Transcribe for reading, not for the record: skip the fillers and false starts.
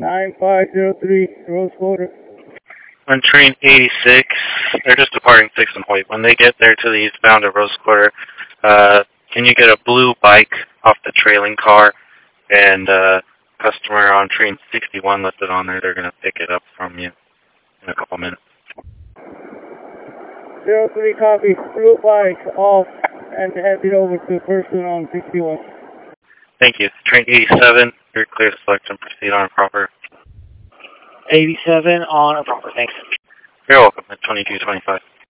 9503, Rose Quarter. On train 86, they're just departing 6 and Hoyt. When they get there to the eastbound of Rose Quarter, can you get a blue bike off the trailing car? And customer on train 61 listed on there, they're going to pick it up from you in a couple minutes. 03 copy, blue bike off and headed over to person on 61. Thank you. Train 87, you're clear to select and proceed on a proper. 87 on a proper, thanks. You're welcome at 2225.